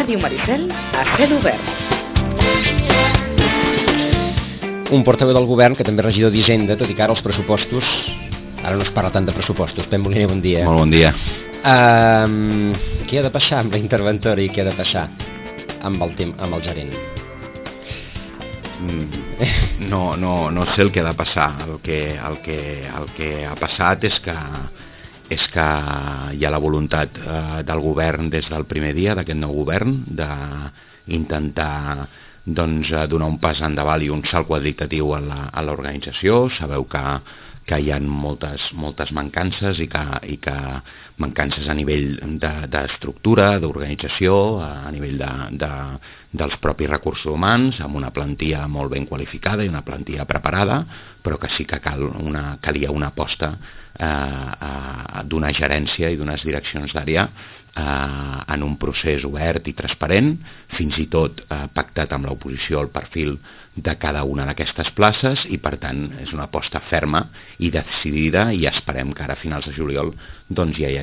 Ràdio Maricel a cel obert. Un portaveu del govern que també és regidor d'Hisenda, tot i que ara els pressupostos... Ara no es parla tant de pressupostos. Pep Moliner, bon dia. Molt bon dia. Què ha de passar amb la interventora i què ha de passar amb el gerent? No sé el que ha de passar. El que ha passat és que hi ha la voluntat del govern des del primer dia d'aquest nou govern d'intentar donar un pas endavant i un salt qualitatiu a l'organització. Sabeu que hi ha moltes mancances i que mancances a nivell d'estructura, d'organització, a nivell dels propis recursos humans, amb una plantilla molt ben qualificada i una plantilla preparada, però que sí que calia una aposta d'una gerència i d'unes direccions d'àrea en un procés obert i transparent, fins i tot pactat amb l'oposició el perfil de cada una d'aquestes places, i per tant és una aposta ferma i decidida, i esperem que ara a finals de juliol doncs ja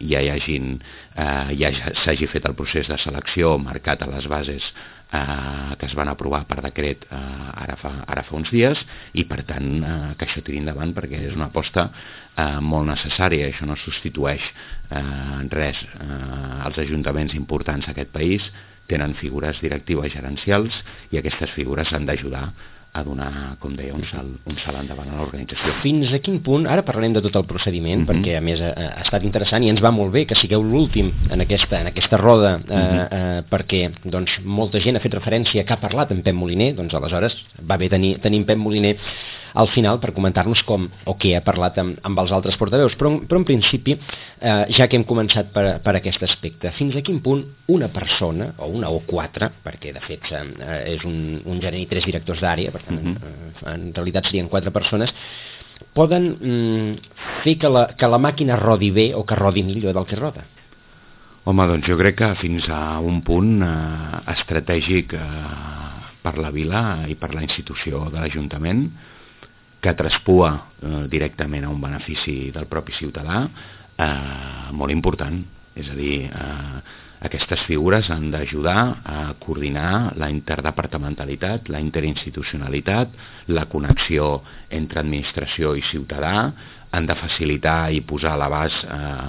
s'hagi fet el procés de selecció marcat a les bases que es van aprovar per decret ara fa uns dies, i per tant que això tiri endavant, perquè és una aposta molt necessària. Això no substitueix res. Els ajuntaments importants d'aquest país tenen figures directives gerencials, i aquestes figures han d'ajudar a donar, com deia, un salt endavant a l'organització. Fins a quin punt, ara parlarem de tot el procediment, perquè a més ha estat interessant i ens va molt bé que sigueu l'últim en aquesta roda, perquè doncs, molta gent ha fet referència que ha parlat amb Pep Moliner, doncs aleshores va bé tenir Pep Moliner al final per comentar-nos com o què ha parlat amb els altres portaveus, però en principi, ja que hem començat per aquest aspecte, fins a quin punt una persona, o una o quatre, perquè de fet és un gerent i 3 directors d'àrea, per tant en realitat serien 4 persones, poden fer que la màquina rodi bé o que rodi millor del que roda? Home, doncs jo crec que fins a un punt estratègic per la vila i per la institució de l'Ajuntament, que traspua directament a un benefici del propi ciutadà, molt important. És a dir, aquestes figures han d'ajudar a coordinar la interdepartamentalitat, la interinstitucionalitat, la connexió entre administració i ciutadà, han de facilitar i posar a l'abast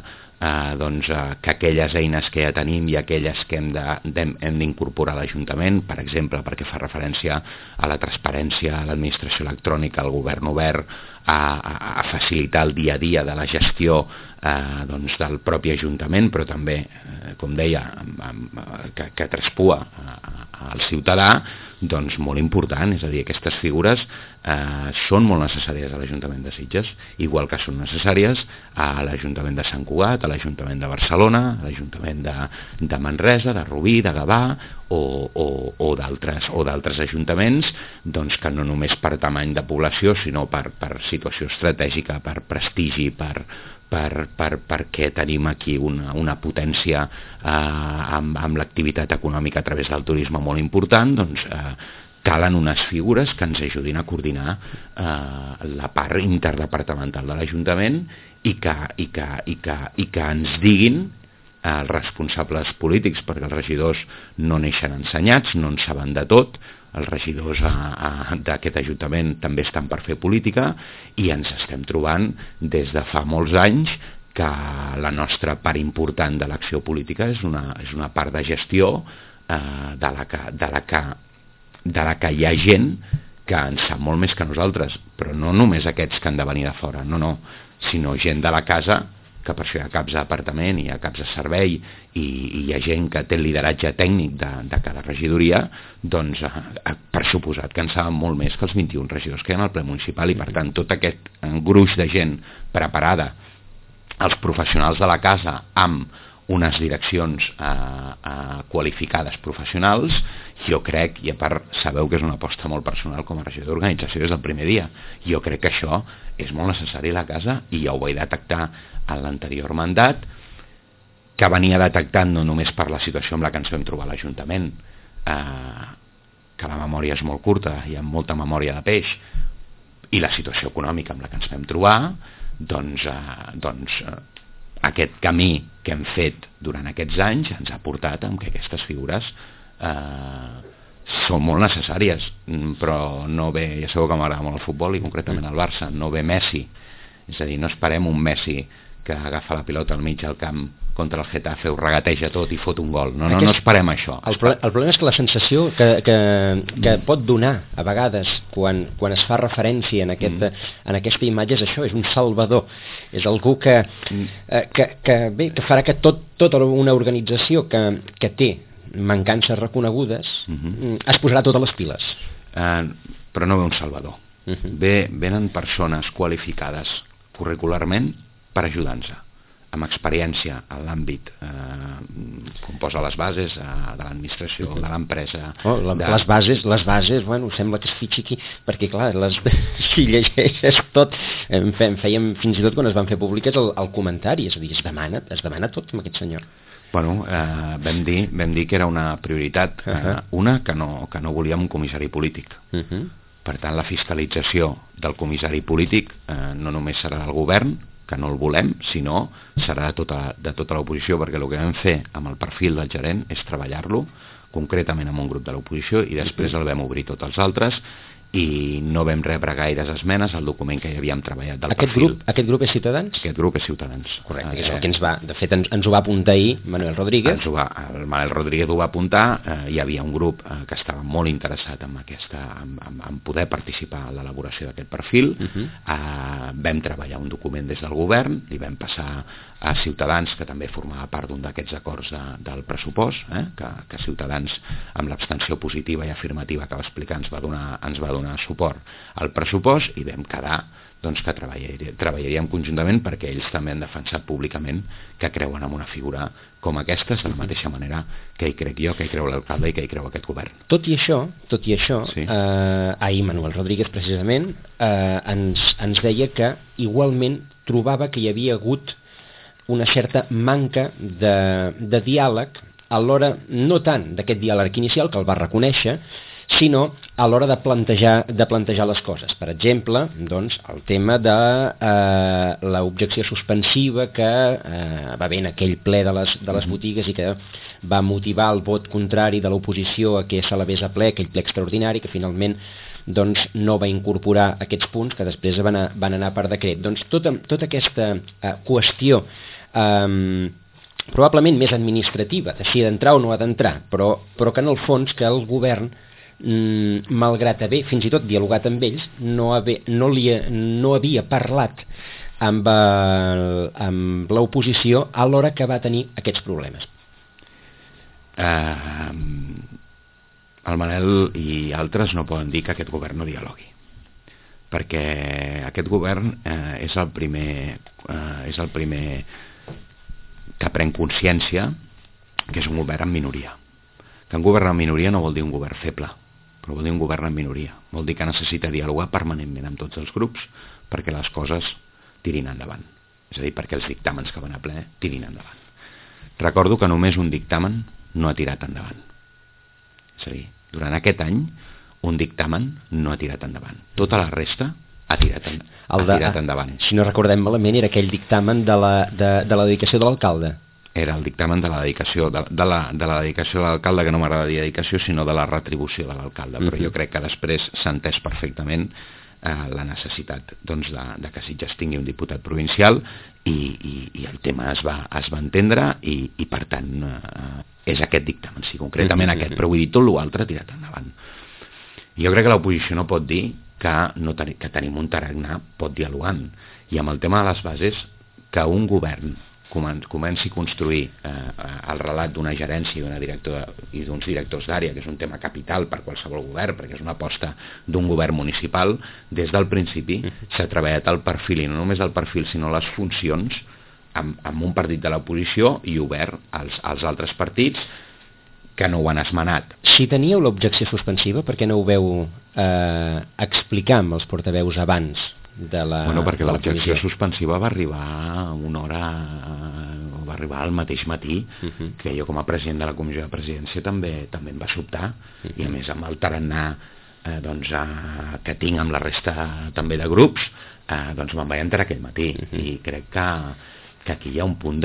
que aquelles eines que ja tenim i aquelles que hem d'incorporar a l'Ajuntament, per exemple, perquè fa referència a la transparència, a l'administració electrònica, al govern obert, a facilitar el dia a dia de la gestió del propi Ajuntament, però també, com deia, que traspua al ciutadà, doncs molt important. És a dir, aquestes figures són molt necessàries a l'Ajuntament de Sitges, igual que són necessàries a l'Ajuntament de Sant Cugat, a l'Ajuntament de Barcelona, a l'Ajuntament de Manresa, de Rubí, de Gavà o d'altres ajuntaments, doncs que no només per tamany de població, sinó per situació estratègica, per prestigi, perquè tenim aquí una potència amb l'activitat econòmica a través del turisme molt important, doncs calen unes figures que ens ajudin a coordinar la part interdepartamental de l'Ajuntament i que ens diguin els responsables polítics, perquè els regidors no neixen ensenyats, no en saben de tot. Els regidors d'aquest Ajuntament també estan per fer política, i ens estem trobant des de fa molts anys que la nostra part important de l'acció política és una part de gestió de la que hi ha gent que en sap molt més que nosaltres, però no només aquests que han de venir de fora, no, sinó gent de la casa, que per això hi ha caps d'apartament i hi ha caps de servei i hi ha gent que té el lideratge tècnic de cada regidoria, doncs per suposat que en saben molt més que els 21 regidors que hi ha al ple municipal, i per tant tot aquest gruix de gent preparada, els professionals de la casa amb unes direccions qualificades professionals, jo crec, i a part sabeu que és una aposta molt personal com a regidor d'organització des del primer dia, jo crec que això és molt necessari a la casa, i ja ho vaig detectar en l'anterior mandat, que venia detectant no només per la situació amb la que ens vam trobar a l'Ajuntament, que la memòria és molt curta, hi ha molta memòria de peix, i la situació econòmica amb la que ens vam trobar, doncs aquest camí que hem fet durant aquests anys ens ha portat amb que aquestes figures són molt necessàries, però no ve, ja sabeu que m'agrada molt el futbol i concretament el Barça, no ve Messi, és a dir, no esperem un Messi que agafa la pilota al mig del camp contra el Getafe, ho regateja tot i fot un gol. No esperem això. El problema és que la sensació que pot donar a vegades quan es fa referència en aquesta imatge és això, és un salvador, és algú que farà que tota una organització que té mancances reconegudes es posarà totes les piles. Però no ve un salvador. Venen persones qualificades curricularment per ajudar-nos amb experiència en l'àmbit com posa les bases de l'administració, de l'empresa. Les bases, bueno, sembla que es fitxi aquí, perquè clar, si llegeixes tot, fèiem fins i tot quan es van fer públiques el comentari, és a dir, es demana tot amb aquest senyor. Bueno, vam dir que era una prioritat, una, que no volíem un comissari polític. Per tant, la fiscalització del comissari polític no només serà del govern, que no el volem, sinó serà de tota l'oposició, perquè el que vam fer amb el perfil del gerent és treballar-lo concretament amb un grup de l'oposició i després el vam obrir tots els altres i no vam rebre gaires esmenes al document que ja havíem treballat del perfil. Aquest grup és Ciutadans? Aquest grup és Ciutadans. Correcte, que és el que de fet ens ho va apuntar ahir Manuel Rodríguez. El Manuel Rodríguez ho va apuntar, hi havia un grup que estava molt interessat en poder participar en l'elaboració d'aquest perfil, vam treballar un document des del govern, li vam passar a Ciutadans, que també formava part d'un d'aquests acords del pressupost, que Ciutadans, amb l'abstenció positiva i afirmativa que va explicar, ens va donar suport al pressupost i vam quedar que treballaríem conjuntament perquè ells també han defensat públicament que creuen en una figura com aquesta, de la mateixa manera que hi crec jo, que hi creu l'alcalde i que hi creu aquest govern. Tot i això, sí. Ahir Manuel Rodríguez precisament ens deia que igualment trobava que hi havia hagut una certa manca de diàleg a l'hora, no tant d'aquest diàleg inicial, que el va reconèixer, sinó a l'hora de plantejar les coses. Per exemple, doncs, el tema de l'objecció suspensiva que va haver en aquell ple de les botigues i que va motivar el vot contrari de l'oposició a que s'elevés a ple, aquell ple extraordinari que finalment doncs, no va incorporar aquests punts que després van anar per decret. Doncs tota aquesta qüestió probablement més administrativa, de si ha d'entrar o no ha d'entrar, però que en el fons que el govern malgrat haver fins i tot dialogat amb ells no havia parlat amb l'oposició a l'hora que va tenir aquests problemes. El Manel i altres no poden dir que aquest govern no dialogui, perquè aquest govern és el primer que pren consciència que és un govern en minoria, que un govern en minoria no vol dir un govern feble, però vol dir un govern en minoria, vol dir que necessita dialogar permanentment amb tots els grups perquè les coses tirin endavant, és a dir, perquè els dictàmens que van a ple tirin endavant. Recordo que només un dictamen no ha tirat endavant, és a dir, durant aquest any un dictamen no ha tirat endavant, tota la resta ha tirat endavant. Si no recordem malament, era aquell dictamen de la dedicació de l'alcalde. Era el dictamen de la dedicació de la dedicació de l'alcalde, que no m'agrada dir dedicació, sinó de la retribució de l'alcalde, però jo crec que després s'ha entès perfectament la necessitat doncs, de que Sitges tingui un diputat provincial i el tema es va entendre i per tant és aquest dictamen, sí, concretament aquest, però vull dir tot l'altre tirat endavant. Jo crec que l'oposició no pot dir que tenim un tarannà pot dialogant, i amb el tema de les bases, que un govern comenci a construir el relat d'una gerència i d'uns directors d'àrea, que és un tema capital per qualsevol govern, perquè és una aposta d'un govern municipal. Des del principi s'ha treballat el perfil, i no només el perfil, sinó les funcions, amb un partit de l'oposició i obert als altres partits que no ho han esmenat. Si teníeu l'objecció suspensiva, per què no ho veu explicar amb els portaveus abans de la... Bueno, perquè l'objecció suspensiva va arribar va arribar al mateix matí, que jo com a president de la Comissió de Presidència també em va sobtar, i a més amb el tarannà que tinc amb la resta també de grups, doncs me'n vaig enterar aquell matí, i crec que aquí hi ha un punt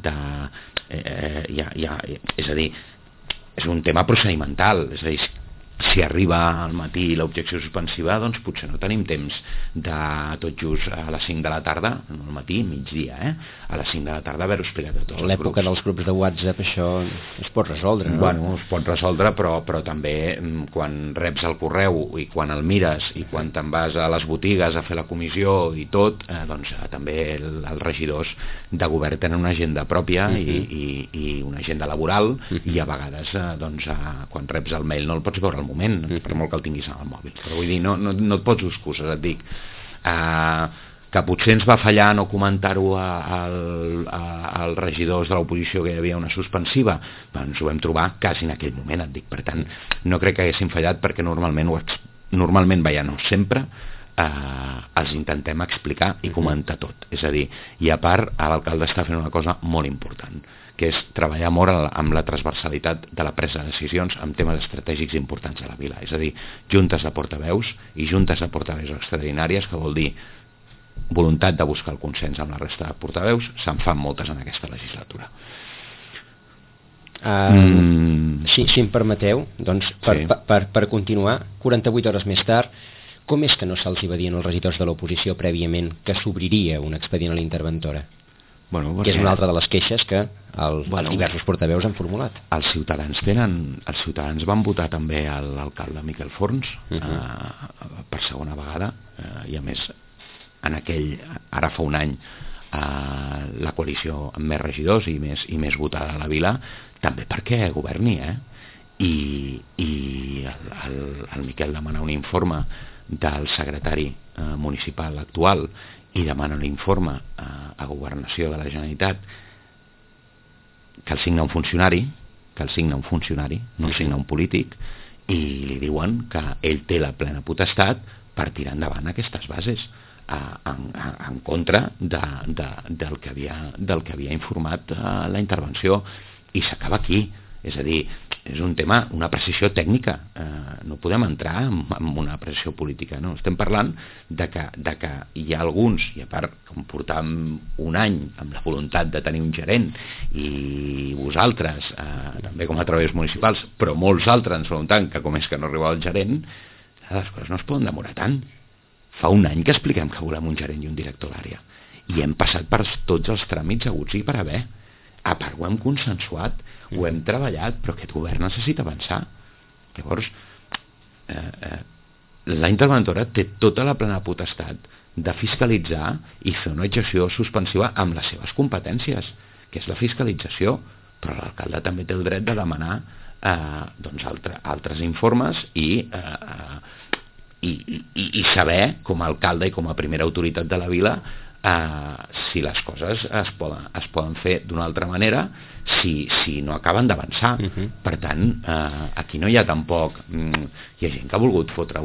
és a dir, és un tema procedimental, és a dir, si arriba al matí l'objecció suspensiva, doncs potser no tenim temps de tot just a les 5 de la tarda, no al matí, migdia, a les 5 de la tarda haver-ho explicat a tots els grups. L'època dels grups de WhatsApp això es pot resoldre, no? Bueno, es pot resoldre, però també quan reps el correu i quan el mires i quan te'n vas a les botigues a fer la comissió i tot, doncs també els regidors de govern tenen una agenda pròpia i una agenda laboral i a vegades doncs, quan reps el mail no el pots veure al moment, per molt que el tinguis al mòbil, però vull dir, no et pots excuses, et dic que potser ens va fallar no comentar-ho als regidors de l'oposició que hi havia una suspensiva, ens ho vam trobar quasi en aquell moment, et dic, per tant no crec que haguéssim fallat perquè normalment veia, no sempre els intentem explicar i comentar tot, és a dir, i a part l'alcalde està fent una cosa molt important, que és treballar molt amb la transversalitat de la presa de decisions en temes estratègics importants a la vila, és a dir, juntes de portaveus i juntes de portaveus extraordinàries, que vol dir voluntat de buscar el consens amb la resta de portaveus. Se'n fan moltes en aquesta legislatura. Si em permeteu, doncs, per continuar, 48 hores més tard, com és que no se'ls va dir als regidors de l'oposició prèviament que s'obriria un expedient a la interventora? Que és una altra de les queixes que els diversos portaveus han formulat. Els ciutadans van votar també l'alcalde Miquel Forns per segona vegada, i a més ara fa un any la coalició amb més regidors i més votada a la vila, també perquè governi, i el Miquel demana un informe del secretari municipal actual i demana un informe a Governació de la Generalitat que el signa un funcionari, no el signa un polític, i li diuen que ell té la plena potestat per tirar endavant aquestes bases en contra del que havia informat la intervenció, i s'acaba aquí. És a dir, és un tema, una precisió tècnica, no podem entrar en una precisió política, no? Estem parlant de que hi ha alguns, i a part com portàvem un any amb la voluntat de tenir un gerent, i vosaltres també com a treballadors municipals, però molts altres ens preguntant que com és que no arribava el gerent, les coses no es poden demorar tant. Fa un any que expliquem que volem un gerent i un director d'àrea, i hem passat per tots els tràmits haguts i per haver. A part, ho hem consensuat, ho hem treballat, però aquest govern necessita avançar. Llavors, la interventora té tota la plena potestat de fiscalitzar i fer una exerció suspensiva amb les seves competències, que és la fiscalització, però l'alcalde també té el dret de demanar altres informes i saber, com a alcalde i com a primera autoritat de la vila, si les coses es poden fer d'una altra manera, si no acaben d'avançar. Per tant, aquí no hi ha tampoc, hi ha gent que ha volgut fotre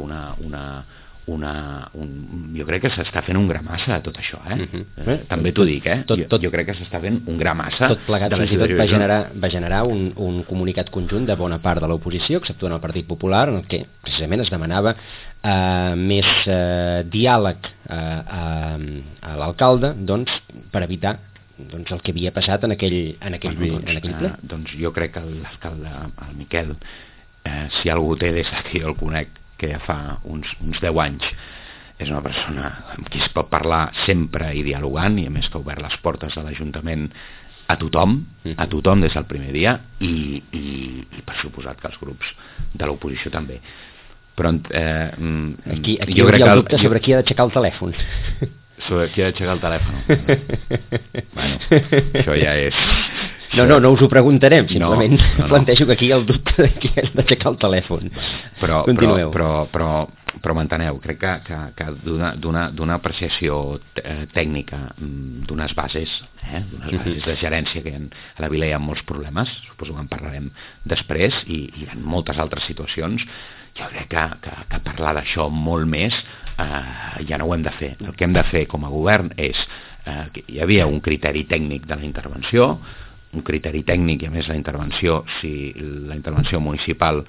jo crec que s'està fent un gramassa de tot això, també t'ho dic, jo crec que s'està fent un gramassa. Tot plegat fins i tot va generar un comunicat conjunt de bona part de l'oposició, exceptuant el Partit Popular, en què precisament es demanava més diàleg a l'alcalde, doncs, per evitar el que havia passat en aquell ple. Doncs jo crec que l'alcalde, el Miquel, si algú té des que jo el conec, que ja fa uns 10 anys, és una persona amb qui es pot parlar sempre i dialogant, i a més que ha obert les portes de l'Ajuntament a tothom des del primer dia, i per suposat que els grups de l'oposició també. Però aquí hi ha el dubte sobre qui ha d'aixecar el telèfon. Sobre qui ha d'aixecar el telèfon. Bueno, això ja és... No us ho preguntarem, simplement plantejo que aquí hi ha el dubte de qui ha d'aixecar el telèfon. Continueu. Però m'enteneu, crec que d'una apreciació tècnica, d'unes bases de gerència, que a la vila hi ha molts problemes, suposo que en parlarem després, i hi ha moltes altres situacions. Jo crec que parlar d'això molt més ja no ho hem de fer. El que hem de fer com a govern és que hi havia un criteri tècnic de la intervenció, un criteri tècnic, i a més la intervenció, si la intervenció municipal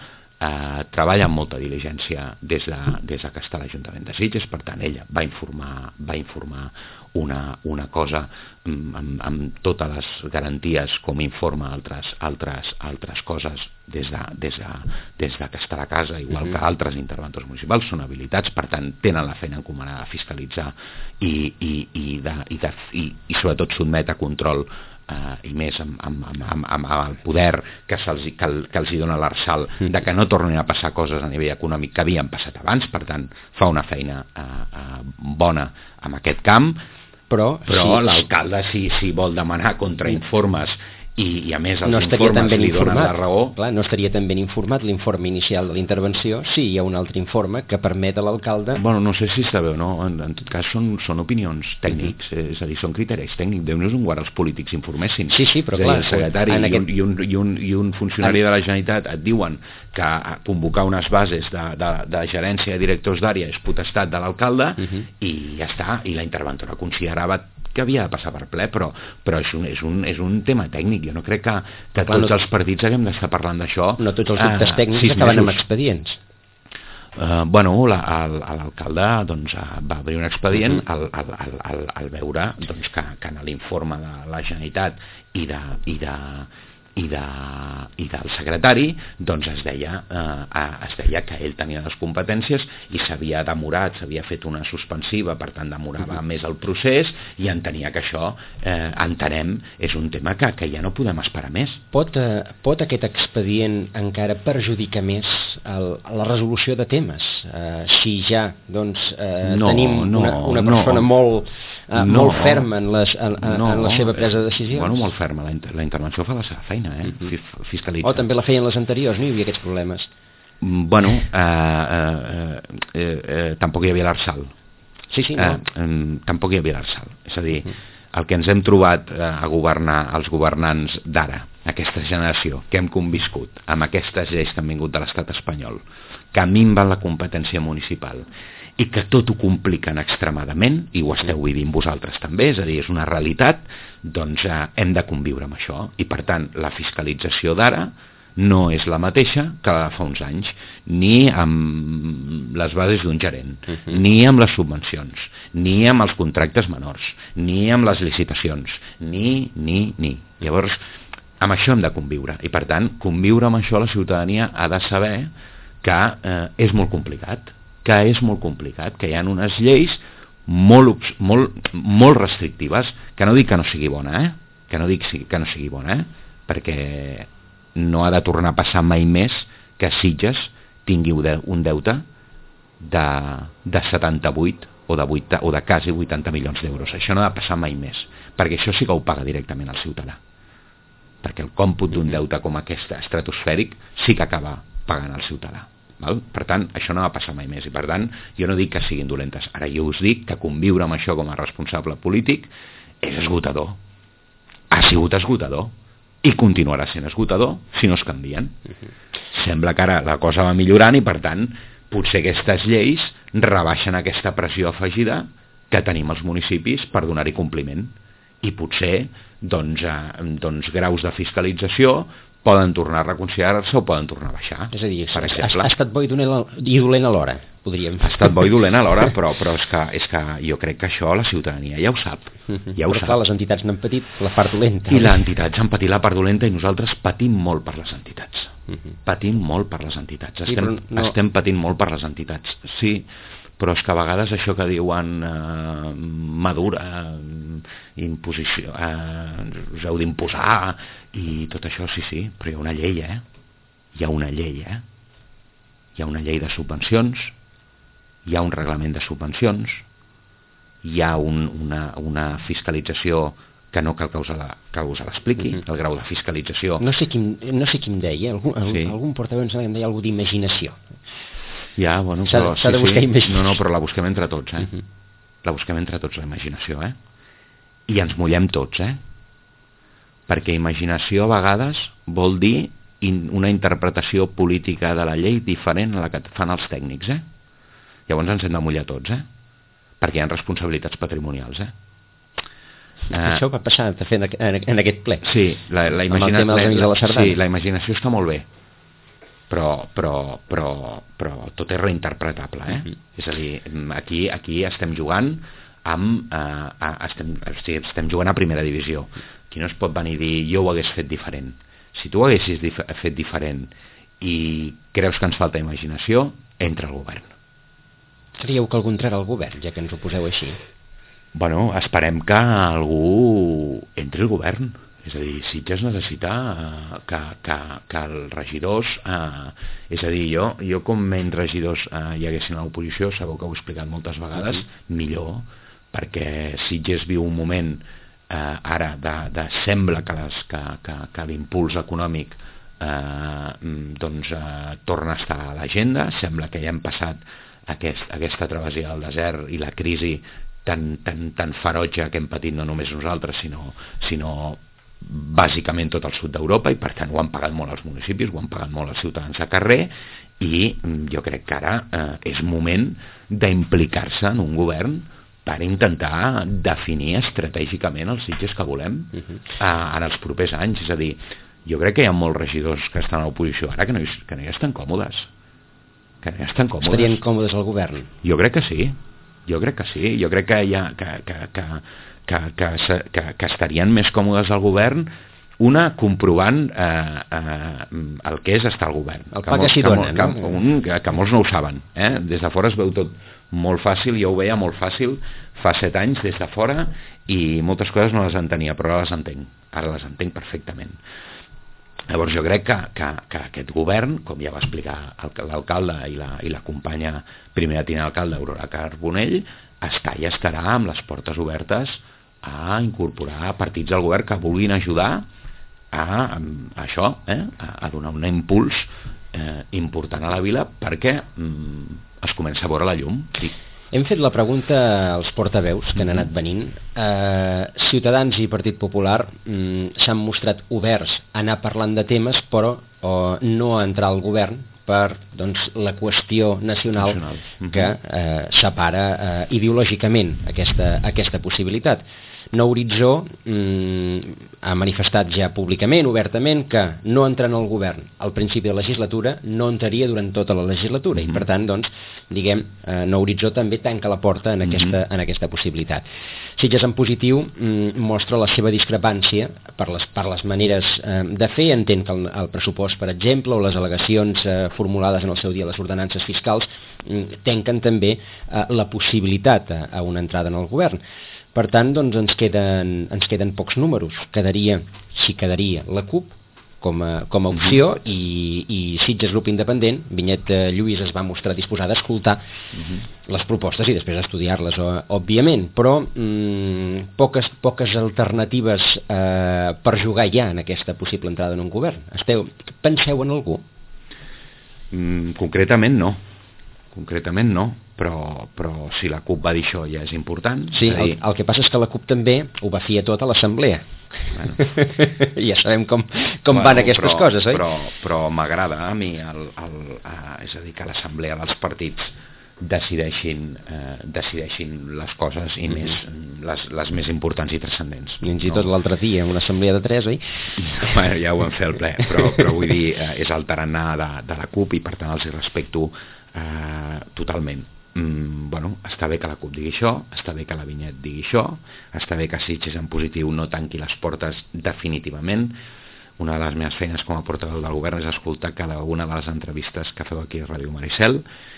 treballa amb molta diligència des que està a l'Ajuntament de Sitges, per tant ella va informar una cosa amb totes les garanties com informa altres coses des que està a la casa, igual que altres interventors municipals, són habilitats, per tant tenen la feina encomanada a fiscalitzar i sobretot sotmet a control i més amb el poder que els dona l'Arsal de que no tornin a passar coses a nivell econòmic que havien passat abans, per tant fa una feina bona en aquest camp, però l'alcalde si vol demanar contrainformes i a més els informes li donen la raó. Clar, no estaria tan ben informat l'informe inicial de la intervenció si hi ha un altre informe que permet a l'alcalde... Bueno, no sé si està bé o no, en tot cas són opinions tècnics, és a dir, són criteris tècnics, Déu-nos un guard els polítics informessin. Sí, però clar... El secretari i un funcionari de la Generalitat et diuen que convocar unes bases de gerència de directors d'àrea és potestat de l'alcalde i ja està, i la interventora considerava que havia de passar per ple, però és un tema tècnic. Jo no crec que tots els partits haguem d'estar parlant d'això. No tots els dubtes tècnics acaben amb expedients. L'alcalde doncs, va obrir un expedient al veure doncs, que en l'informe de la Generalitat i del secretari doncs es deia que ell tenia les competències i s'havia demorat, s'havia fet una suspensiva, per tant demorava més el procés, i entenia que això entenem és un tema que ja no podem esperar més. Pot aquest expedient encara perjudicar més la resolució de temes? Si ja tenim una persona molt ferma en la seva presa de decisions? Bueno, molt ferma, la intervenció fa la seva feina, fiscalitza. O també la feien les anteriors, no hi havia aquests problemes? Bueno, tampoc hi havia l'Arsal. Sí, no. Tampoc hi havia l'Arsal. És a dir, el que ens hem trobat a governar els governants d'ara, aquesta generació, que hem conviscut amb aquestes lleis que han vingut de l'estat espanyol, que minven la competència municipal i que tot ho compliquen extremadament, i ho esteu vivint vosaltres també, és a dir, és una realitat, doncs hem de conviure amb això, i per tant la fiscalització d'ara no és la mateixa que la de fa uns anys, ni amb les bases d'un gerent, ni amb les subvencions, ni amb els contractes menors, ni amb les licitacions, ni. Llavors, amb això hem de conviure, i per tant, conviure amb això la ciutadania ha de saber que és molt complicat, que hi ha unes lleis molt restrictives, que no dic que no sigui bona, perquè no ha de tornar a passar mai més que Sitges tingui un deute de 78 o de quasi 80 milions d'euros. Això no ha de passar mai més, perquè això sí que ho paga directament el ciutadà, perquè el còmput d'un deute com aquest estratosfèric sí que acaba pagant el ciutadà. Per tant, això no va passar mai més, i per tant jo no dic que siguin dolentes, ara jo us dic que conviure amb això com a responsable polític és esgotador, ha sigut esgotador i continuarà sent esgotador si no es canvien. Sembla que ara la cosa va millorant i per tant potser aquestes lleis rebaixen aquesta pressió afegida que tenim els municipis per donar-hi compliment, i potser doncs graus de fiscalització poden tornar a reconciliar-se o poden tornar a baixar. És a dir, ha estat bo i dolent alhora, podríem. Ha estat bo i dolent alhora, però és que jo crec que això la ciutadania ja ho sap. Però clar, les entitats n'han patit la part dolenta. I les entitats han patit la part dolenta, i nosaltres patim molt per les entitats. Patim molt per les entitats. Estem patint molt per les entitats. Sí, però és que a vegades això que diuen madura, imposició, us heu d'imposar i tot això, sí, però hi ha una llei, hi ha una llei, hi ha una llei de subvencions, hi ha un reglament de subvencions, hi ha una fiscalització que no cal que us l'expliqui, el grau de fiscalització. No sé quin deia, algun portaveu em deia alguna d'imaginació. Ja, bueno, però s'ha de buscar imaginació. No, però la busquem entre tots, la busquem entre tots, la imaginació, i ens mullem tots, perquè imaginació a vegades vol dir una interpretació política de la llei diferent a la que fan els tècnics, llavors ens hem de mullar tots, perquè hi ha responsabilitats patrimonials, Això va passar de fer en aquest ple. Sí, la imaginació està molt bé, però tot és reinterpretable, És a dir, aquí estem jugant estem jugant a primera divisió. Aquí no es pot venir a dir jo ho hagués fet diferent. Si tu ho haguessis fet diferent i creus que ens falta imaginació, entra al govern. Creieu que algú entrarà al govern, ja que ens ho poseu així? Bueno, esperem que algú entri al govern. És a dir, Sitges necessita que els regidors... és a dir, jo com menys regidors hi haguessin a l'oposició, sabeu que ho he explicat moltes vegades, millor, perquè Sitges viu un moment ara sembla que l'impuls econòmic torna a estar a l'agenda, sembla que ja hem passat aquesta travessia del desert i la crisi tan ferotge que hem patit no només nosaltres, sinó bàsicament tot el sud d'Europa, i per tant ho han pagat molt els municipis, ho han pagat molt els ciutadans a carrer, i jo crec que ara és moment d'implicar-se en un govern per intentar definir estratègicament els Sitges que volem en els propers anys. És a dir, jo crec que hi ha molts regidors que estan a l'oposició ara que no hi estan còmodes. Estarien còmodes al govern? Jo crec que sí. Jo crec que que estarien més còmodes al govern, comprovant el que és estar al govern. El pa que s'hi dona, no? Que molts no ho saben. Des de fora es veu tot molt fàcil, jo ho veia molt fàcil fa 7 anys des de fora, i moltes coses no les entenia, però ara les entenc perfectament. Llavors jo crec que aquest govern, com ja va explicar l'alcalde i la companya primera tinent d'alcalde, Aurora Carbonell, està i estarà amb les portes obertes a incorporar partits al govern que vulguin ajudar a donar un impuls important a la vila perquè es comença a veure la llum. Hem fet la pregunta als portaveus que han anat venint. Ciutadans i Partit Popular s'han mostrat oberts a anar parlant de temes, però no a entrar al govern per la qüestió nacional que separa ideològicament aquesta possibilitat. Nou Horitzó ha manifestat ja públicament, obertament, que no entrant al govern al principi de la legislatura no entraria durant tota la legislatura, i per tant, Nou Horitzó també tanca la porta en aquesta possibilitat. Sitges en positiu mostra la seva discrepància per les maneres de fer. Entén que el pressupost, per exemple, o les al·legacions formulades en el seu dia a les ordenances fiscals tanquen també la possibilitat a una entrada en el govern. Per tant, ens queden pocs números. Quedaria la CUP com a opció, i Sitges Grup Independent. Vinyet Lluís es va mostrar disposada a escoltar les propostes i després estudiar-les, òbviament, però poques alternatives per jugar ja en aquesta possible entrada en un govern. Penseu en algú? Concretament no, però si la CUP va dir això ja és important. Sí, el que passa és que la CUP també ho va fiar tot a l'assemblea. Bueno. Ja sabem com van aquestes coses, oi? Però m'agrada a mi és a dir, que l'assemblea dels partits decideixin les coses, i més les més importants i transcendents. Fins i tot l'altre dia, una assemblea de 3, oi? Bueno, ja ho vam fer al ple, però vull dir, és el tarannà de la CUP, i per tant els hi respecto totalment. Està bé que la CUP digui això, està bé que la Vinyet digui això, està bé que Sitges en positiu no tanqui les portes definitivament. Una de les meves feines com a portaveu del govern és escoltar cada una de les entrevistes que feu aquí a Ràdio Maricel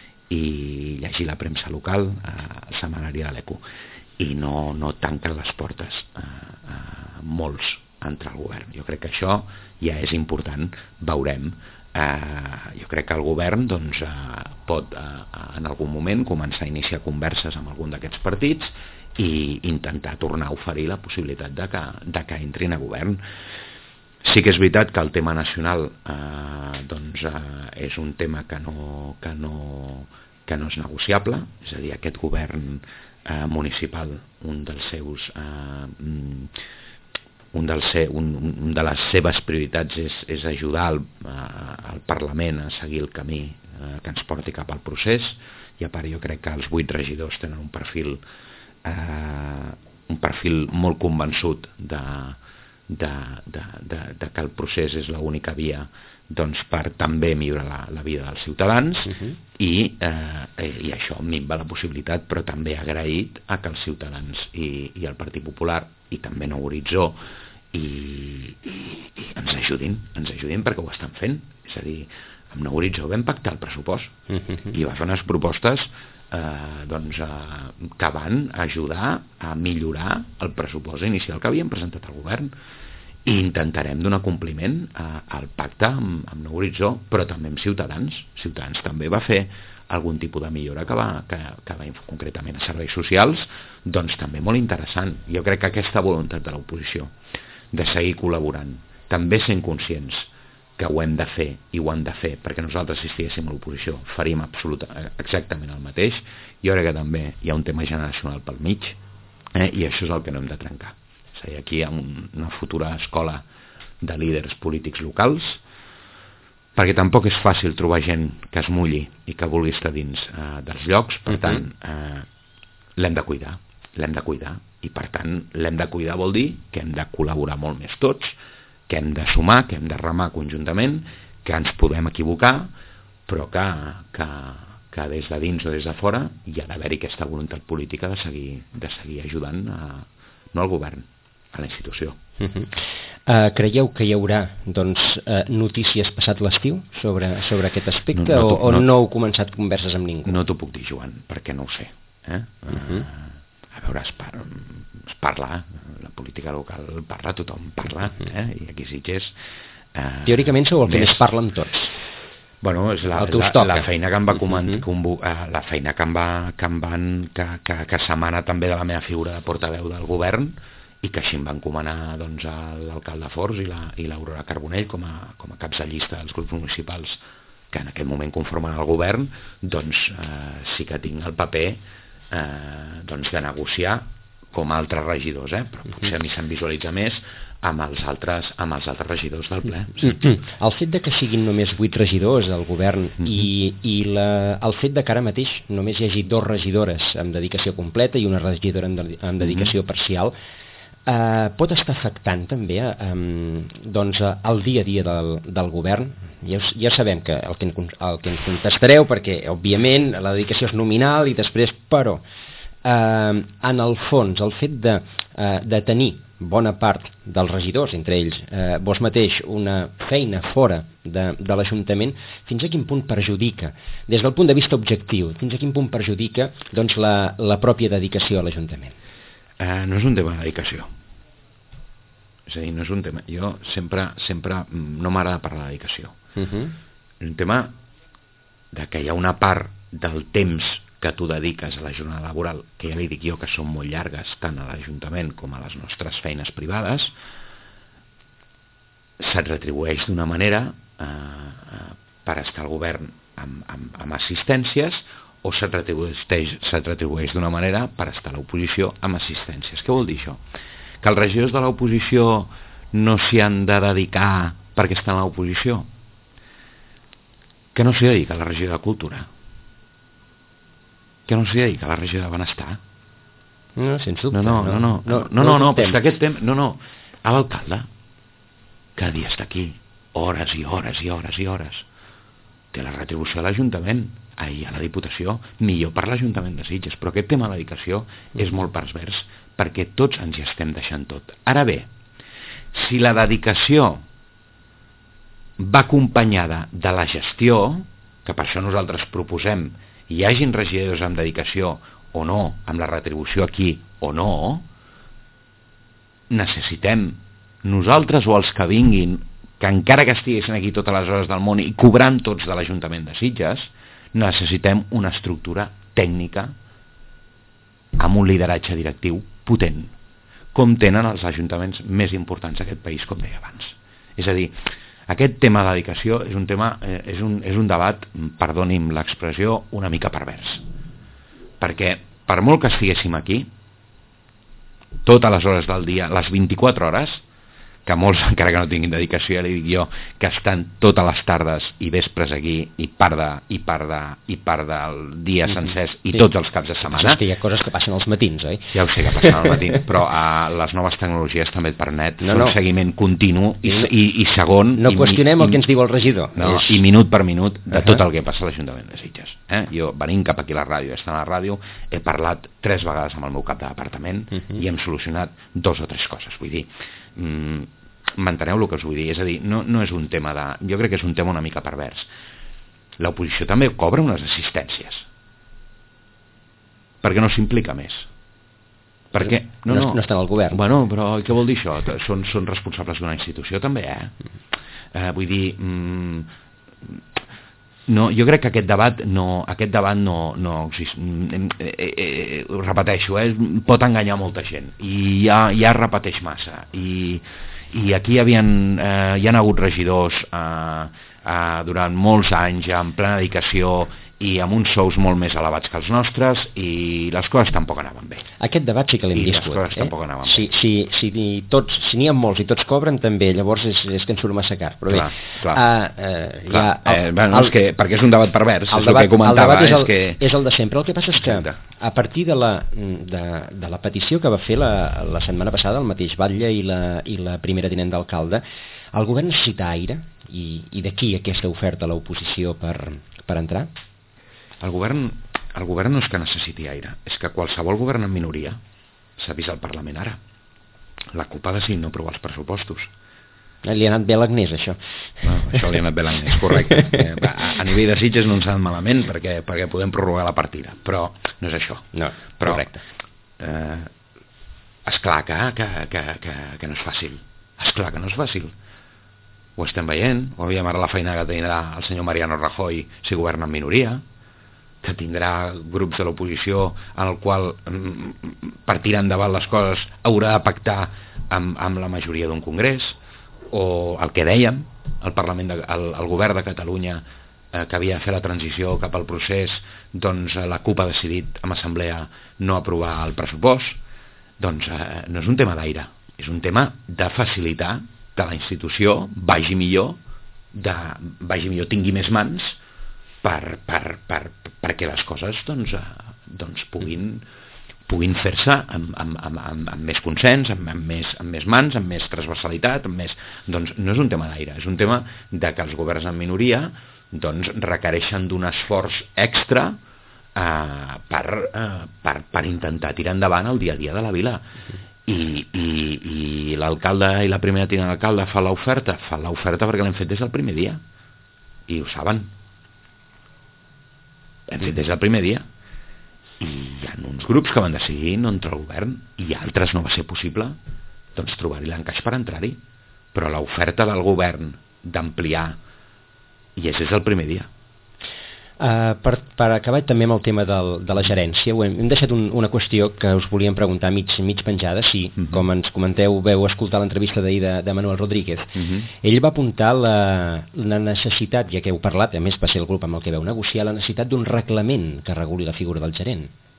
i llegir la premsa local, el setmanari de l'ECO, i no tanquen les portes molts a entrar al govern. Jo crec que això ja és important. Veurem. Jo crec que el govern pot en algun moment començar a iniciar converses amb algun d'aquests partits i intentar tornar a oferir la possibilitat de que entrin a govern. Sí que és veritat que el tema nacional és un tema que no és negociable, és a dir, aquest govern municipal, una de les seves prioritats és ajudar al Parlament a seguir el camí que ens porti cap al procés, i a part jo crec que els 8 regidors tenen un perfil molt convençut de que el procés és l'única via doncs, per també millorar la vida dels ciutadans i això minva la possibilitat, però també agraït a que els ciutadans i el Partit Popular i també Nou Horitzó i ens ajudin perquè ho estan fent. És a dir, amb Nou Horitzó vam pactar el pressupost i va fer unes propostes que van ajudar a millorar el pressupost inicial que havíem presentat al govern, i intentarem donar compliment al pacte amb Nou Horitzó, però també amb Ciutadans. Ciutadans també va fer algun tipus de millora que va concretament a serveis socials, doncs també molt interessant. Jo crec que aquesta voluntat de l'oposició de seguir col·laborant, també sent conscients que ho hem de fer i ho han de fer, perquè nosaltres, si estiguéssim a l'oposició, faríem exactament el mateix. Jo crec que també hi ha un tema generacional pel mig, i això és el que no hem de trencar. És a dir, aquí hi ha una futura escola de líders polítics locals, perquè tampoc és fàcil trobar gent que es mulli i que vulgui estar dins dels llocs. Per tant, l'hem de cuidar, i per tant l'hem de cuidar vol dir que hem de col·laborar molt més tots, que hem de sumar, que hem de remar conjuntament, que ens podem equivocar, però que des de dins o des de fora hi ha d'haver-hi aquesta voluntat política de seguir ajudant no al govern, a la institució. Creieu que hi haurà notícies passat l'estiu sobre aquest aspecte, o no heu començat converses amb ningú? No t'ho puc dir, Joan, perquè no ho sé. A veure, es parla, la política local parla, tothom parla, i aquí Sitges... Teòricament sou el que més parla amb tots. Bueno, és la feina que em va la feina que s'emana també de la meva figura de portaveu del govern, i que així em va encomanar doncs, l'alcalde Forns i l'Aurora Carbonell com a caps de llista dels grups municipals que en aquest moment conformen el govern. Doncs sí que tinc el paper de negociar com altres regidors, però potser a mi se'm visualitza més amb els altres regidors del ple. El fet de que siguin només 8 regidors del govern i el fet de que ara mateix només hi hagi 2 regidores amb dedicació completa i una regidora amb dedicació parcial, pot estar afectant també el dia a dia del govern. Ja sabem que el que ens contestareu, perquè òbviament la dedicació és nominal i després, però en el fons el fet de tenir bona part dels regidors, entre ells vos mateix, una feina fora de l'Ajuntament, fins a quin punt perjudica, des del punt de vista objectiu, fins a quin punt perjudica doncs, la pròpia dedicació a l'Ajuntament? No és un tema de dedicació. És a dir, no és un tema... Jo sempre no m'agrada parlar de dedicació. És un tema de que hi ha una part del temps que tu dediques a la jornada laboral, que ja li dic jo que són molt llargues, tant a l'Ajuntament com a les nostres feines privades, se't retribueix d'una manera per estar al govern amb assistències, o se't retribueix d'una manera per estar a l'oposició amb assistències. Què vol dir això? Que els regidors de l'oposició no s'hi han de dedicar perquè estan a l'oposició? Que no s'hi dedica a la regió de Cultura? Que no s'hi dedica a la regió de Benestar? No, sens dubte. No, però és que aquest tema... No, a l'alcalde cada dia està aquí hores i hores i hores i hores. Té la retribució a l'Ajuntament, a la Diputació, millor per l'Ajuntament de Sitges, però aquest tema de la dedicació és molt pervers, perquè tots ens hi estem deixant tot. Ara bé, si la dedicació va acompanyada de la gestió, que per això nosaltres proposem hi hagin regidors amb dedicació o no, amb la retribució aquí o no, necessitem nosaltres o els que vinguin, que encara que estiguessin aquí totes les hores del món i cobrant tots de l'Ajuntament de Sitges, necessitem una estructura tècnica amb un lideratge directiu potent, com tenen els ajuntaments més importants d'aquest país, com deia abans. És a dir, aquest tema de dedicació és un tema, és un debat, perdoni'm l'expressió, una mica pervers. Perquè per molt que estiguéssim aquí, totes les hores del dia, les 24 hores, que molts, encara que no tinguin dedicació, ja li dic jo, que estan totes les tardes i vespres aquí, i part del dia sencers, i tots els caps de setmana. És que hi ha coses que passen als matins, oi? Ja ho sé que passen al matí, però les noves tecnologies també et permet fer un seguiment continu i segon... No qüestionem el que ens diu el regidor. I minut per minut de tot el que passa a l'Ajuntament de Sitges. Jo, venint cap aquí a la ràdio, estant a la ràdio, he parlat 3 vegades amb el meu cap de departament i hem solucionat 2 o 3 coses. Vull dir, m'enteneu el que us vull dir? És a dir, no és un tema de... Jo crec que és un tema una mica pervers. L'oposició també cobra unes assistències. Per què no s'implica més? Perquè no estan al govern. Bueno, però què vol dir això? Són responsables d'una institució també, vull dir... No, jo crec que aquest debat no ho repeteixo, pot enganyar molta gent i ja es repeteix massa i aquí hi han hagut regidors durant molts anys en plena dedicació i amb uns sous molt més elevats que els nostres i les coses tampoc anaven bé. Aquest debat sí que l'hem viscut. Les coses tampoc anaven bé. Si n'hi ha molts i tots cobren també, llavors és que ens surt massa car. Però bé, perquè és un debat pervers, és el que comentava. És el de sempre. El que passa és que a partir de la petició que va fer la setmana passada el mateix Batlle i la primera tinent d'alcalde, el govern necessita aire i d'aquí aquesta oferta a l'oposició per entrar? El govern no és que necessiti aire, és que qualsevol govern en minoria s'ha vist al Parlament ara. La CUP ha decidit no aprovar els pressupostos. Li ha anat bé a l'Agnès, això. No, això li ha anat bé a l'Agnès, correcte. A nivell de Sitges no ens ha anat malament perquè podem prorrogar la partida, però no és això. No, correcte. Esclar que no és fàcil. Esclar que no és fàcil. Ho estem veient, ho veiem ara la feina que tindrà el senyor Mariano Rajoy si governa en minoria, que tindrà grups de l'oposició en el qual per tirar endavant les coses haurà de pactar amb la majoria d'un congrés, o el que dèiem, el govern de Catalunya que havia de fer la transició cap al procés, doncs la CUP ha decidit en assemblea no aprovar el pressupost. Doncs no és un tema d'aire, és un tema de facilitar que la institució vagi millor, tingui més mans perquè les coses puguin fer-se amb més consens, amb més mans, amb més transversalitat, doncs no és un tema d'aire, és un tema de que els governs en minoria requereixen d'un esforç extra per intentar tirar endavant el dia a dia de la vila. I l'alcalde i la primera tinent d'alcalde fa l'oferta perquè l'hem fet des del primer dia i ho saben, hem fet des del primer dia i hi ha uns grups que van decidir no entrar al govern i altres no va ser possible doncs trobar-hi l'encaix per entrar-hi, però l'oferta del govern d'ampliar i és des del primer dia. Per acabar també amb el tema de la gerència, hem deixat una qüestió que us volíem preguntar mig penjada, si, com ens comenteu, veu escoltar l'entrevista d'ahir de Manuel Rodríguez. Ell va apuntar la necessitat, ja que heu parlat, a més va ser el grup amb el que veu negociar, la necessitat d'un reglament que reguli la figura del gerent.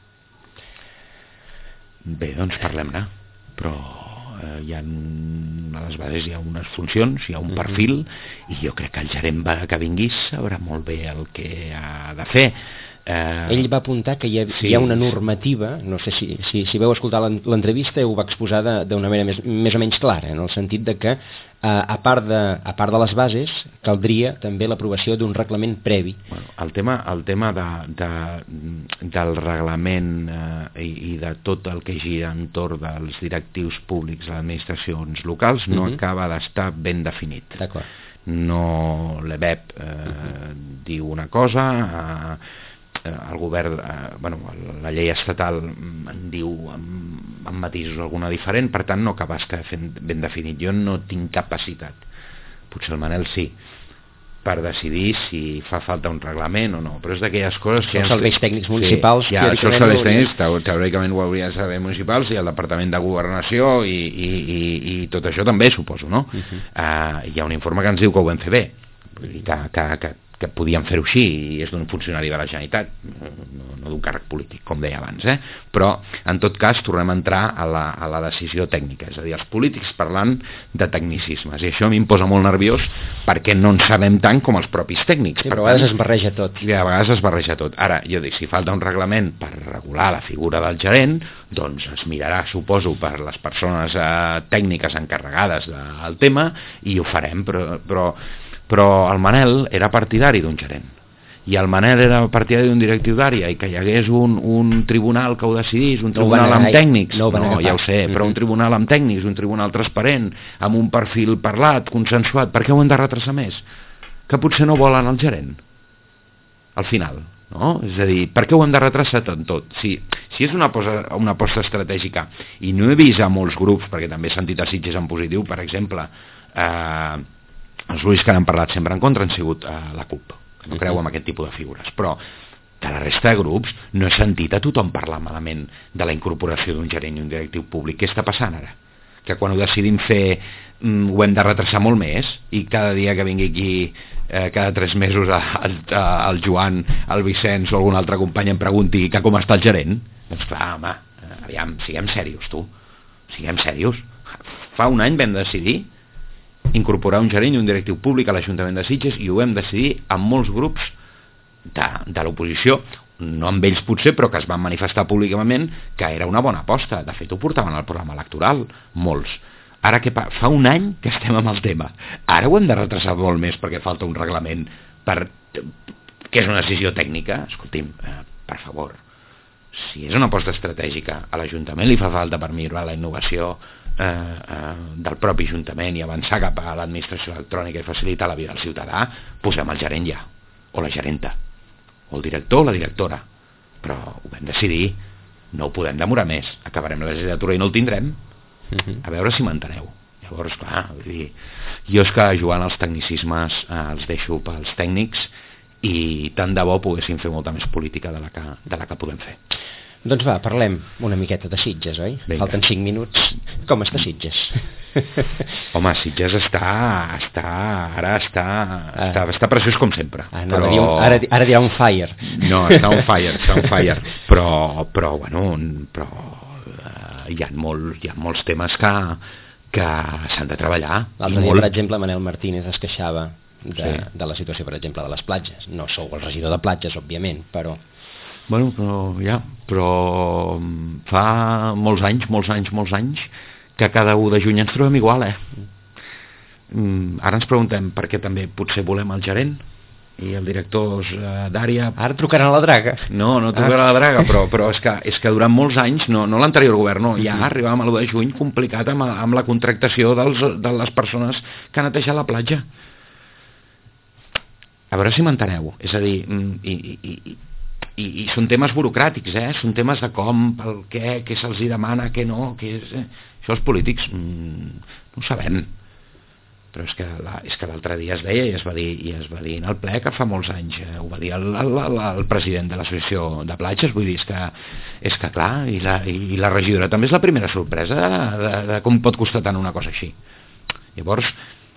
Bé, doncs parlem-ne, però a les bases hi ha unes funcions, hi ha un perfil i jo crec que el gerent que vingui sabrà molt bé el que ha de fer. Ell va apuntar que hi ha una normativa, no sé si veu escoltar l'entrevista, ho va exposar d'una manera més o menys clara, en el sentit de que a part de les bases caldria també l'aprovació d'un reglament previ. El tema del reglament i de tot el que gira entorn dels directius públics de les administracions locals no acaba d'estar ben definit. D'acord. No l'EBEP diu una cosa, el govern, la llei estatal en diu amb matisos alguna diferent, per tant no acaba d'estar ben definit. Jo no tinc capacitat, potser el Manel sí, per decidir si fa falta un reglament o no, però és d'aquelles coses que... Els serveis tècnics municipals... Sí, els serveis tècnics teòricament ho hauria de saber municipals i el Departament de Governació i tot això també, suposo, no? Hi ha un informe que ens diu que ho vam fer bé, vull dir que podien fer-ho així i és d'un funcionari de la Generalitat, no d'un càrrec polític, com deia abans, però en tot cas tornem a entrar a la decisió tècnica, és a dir, els polítics parlant de tecnicismes, i això m'imposa molt nerviós perquè no en sabem tant com els propis tècnics. Sí, però a vegades es barreja tot. I a vegades es barreja tot. Ara, jo dic, si falta un reglament per regular la figura del gerent, doncs es mirarà, suposo, per les persones tècniques encarregades del tema i ho farem, però el Manel era partidari d'un gerent i el Manel era partidari d'un directiu d'àrea i que hi hagués un tribunal que ho decidís, un tribunal amb tècnics, no, ja ho sé, però un tribunal amb tècnics, un tribunal transparent, amb un perfil parlat, consensuat, per què ho hem de retrasar més? Que potser no volen el gerent al final, no? És a dir, per què ho hem de retrasar tant tot? Si és una aposta estratègica, i no he vist a molts grups, perquè també he sentit a Sitges en positiu, per exemple, els únics que n'han parlat sempre en contra han sigut la CUP, que no creu en aquest tipus de figures, però de la resta de grups no he sentit a tothom parlar malament de la incorporació d'un gerent i un directiu públic. Què està passant ara? Que quan ho decidim fer ho hem de retrasar molt més i cada dia que vingui aquí cada 3 mesos el Joan, el Vicenç o algun altre company em pregunti que com està el gerent? Doncs clar, home, aviam, siguem serios, tu, siguem serios. Fa un any vam decidir incorporar un gerent i un directiu públic a l'Ajuntament de Sitges i ho vam decidir amb molts grups de l'oposició, no amb ells potser, però que es van manifestar públicament que era una bona aposta. De fet, ho portaven al programa electoral, molts. Ara que fa un any que estem amb el tema. Ara ho hem de retrasar molt més perquè falta un reglament que és una decisió tècnica. Escolti'm, per favor, si és una aposta estratègica a l'Ajuntament li fa falta per millorar la innovació del propi Ajuntament i avançar cap a l'administració electrònica i facilitar la vida del ciutadà, posem el gerent ja, o la gerenta, o el director o la directora, però ho vam decidir, no ho podem demorar més, acabarem la legislatura i no el tindrem, a veure si m'enteneu. Llavors, clar, vull dir, jo és que jugant als tecnicismes els deixo pels tècnics i tant de bo poguéssim fer molta més política de la que podem fer. Doncs va, parlem una miqueta de Sitges, oi? Vinga. Falten 5 minuts. Com està Sitges? Home, Sitges està preciós com sempre. Ara dirà un fire. No, està on fire. Però hi ha molts temes que s'han de treballar. L'altre dia, per exemple, Manel Martínez es queixava de la situació, per exemple, de les platges. No sou el regidor de platges, òbviament, però... Bueno, però fa molts anys que cada 1 de juny ens trobem igual, Ara ens preguntem per què també potser volem el gerent i el director d'àrea... Ara trucaran a la Draga. No trucarà a la Draga, però és que durant molts anys, no l'anterior govern, no, ja arribàvem a l'1 de juny complicat amb la contractació de les persones que han netejat la platja. A veure si m'enteneu, és a dir, i són temes burocràtics, són temes de com, el què se'ls demana, què no, això els polítics no ho sabem, però és que l'altre dia es deia i es va dir en el ple que fa molts anys, ho va dir el president de l'associació de platges, vull dir, és que clar, i la regidora també és la primera sorpresa de com pot costar tant una cosa així. Llavors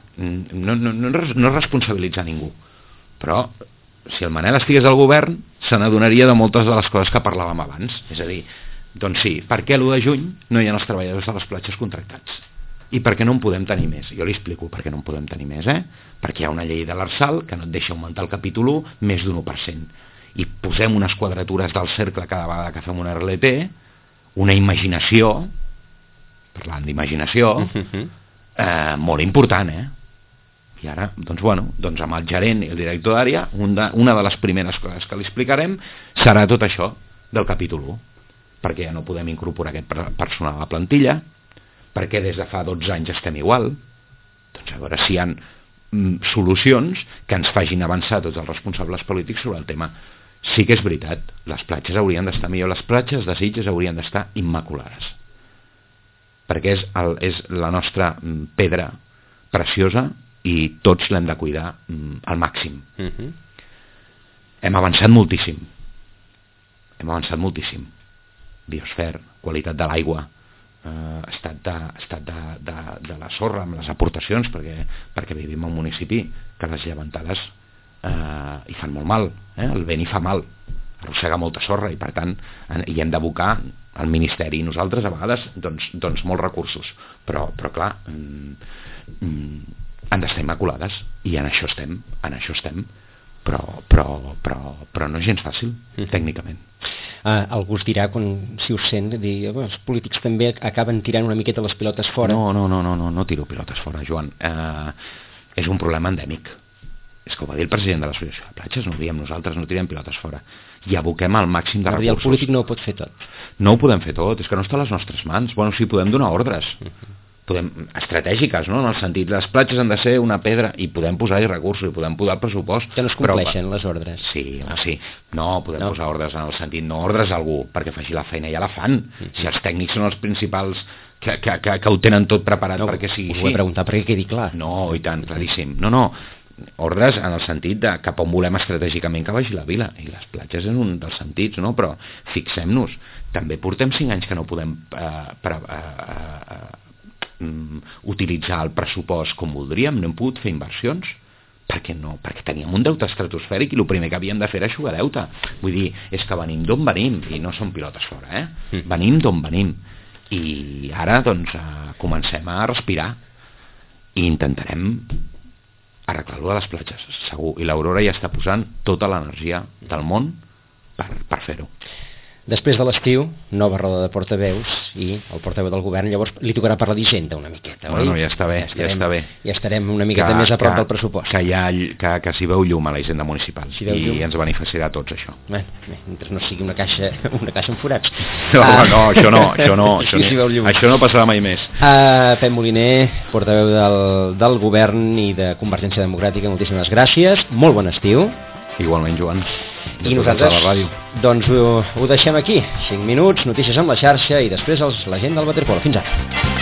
no responsabilitzar ningú, però si el Manel estigués al govern se n'adonaria de moltes de les coses que parlàvem abans, és a dir, doncs sí, per què l'1 de juny no hi ha els treballadors de les platges contractats? I per què no en podem tenir més? Jo li explico per què no en podem tenir més, perquè hi ha una llei de l'Arsal que no et deixa augmentar el capítol 1 més d'1%, i posem unes quadratures del cercle cada vegada que fem una RLT, una imaginació, parlant d'imaginació, molt important, I ara, doncs amb el gerent i el director d'àrea, una de les primeres coses que li explicarem serà tot això del capítol 1, perquè ja no podem incorporar aquest personal a la plantilla, perquè des de fa 12 anys estem igual, doncs a veure si hi ha solucions que ens facin avançar tots els responsables polítics sobre el tema. Sí que és veritat, les platges haurien d'estar millor, les platges de Sitges haurien d'estar immaculades, perquè és la nostra pedra preciosa i tots l'hem de cuidar al màxim. Hem avançat moltíssim, biosfera, qualitat de l'aigua, estat de la sorra amb les aportacions, perquè vivim en un municipi que les llevantades i fan molt mal, el vent hi fa mal, arrossega molta sorra, i per tant hi hem d'abocar al Ministeri i nosaltres a vegades doncs molts recursos, però clar, han d'estar immaculades, i en això estem, però no és gens fàcil, tècnicament. Algú us dirà, si us sent, els polítics també acaben tirant una miqueta les pilotes fora. No tiro pilotes fora, Joan. És un problema endèmic. És que ho va dir el president de l'Associació de Platges, no ho diem nosaltres, no tirem pilotes fora. I aboquem al màxim de recursos. El polític no ho pot fer tot. No ho podem fer tot, és que no està a les nostres mans. Bueno, sí, podem donar ordres. Estratègiques, no? En el sentit, les platges han de ser una pedra, i podem posar-hi recursos, i podem posar el pressupost. Que no es compleixen les ordres. Sí, sí. No, podem posar ordres en el sentit, no ordres a algú perquè faci la feina, ja la fan. Si els tècnics són els principals que ho tenen tot preparat perquè sigui així. Ho he preguntat perquè quedi clar. No, i tant, claríssim. No, ordres en el sentit de cap on volem estratègicament que vagi la vila, i les platges és un dels sentits, no? Però fixem-nos, també portem 5 anys que no podem utilitzar el pressupost com voldríem, no hem pogut fer inversions. Per què no? Perquè teníem un deute estratosfèric i el primer que havíem de fer era eixugar deute. Vull dir, és que venim d'on venim, i no som pilotes fora, Venim d'on venim, i ara doncs comencem a respirar i intentarem arreglar-ho a les platges, segur, i l'Aurora ja està posant tota l'energia del món per fer-ho. Després de l'estiu, nova roda de portaveus, i el portaveu del govern llavors li tocarà parlar d'Hisenda una miqueta, oi? Bueno, ja està bé. Ja estarem una miqueta més a prop del pressupost. Que s'hi veu llum a la Hisenda municipal, i ens beneficiarà a tots, això. Bé, mentre no sigui una caixa amb forats. No, això no. Això no passarà mai més. Pep Moliner, portaveu del govern i de Convergència Democràtica, moltíssimes gràcies, molt bon estiu. Igualment, Joan. I nosaltres, doncs ho deixem aquí. 5 minuts, notícies amb la xarxa, i després la gent del waterpolo. Fins ara.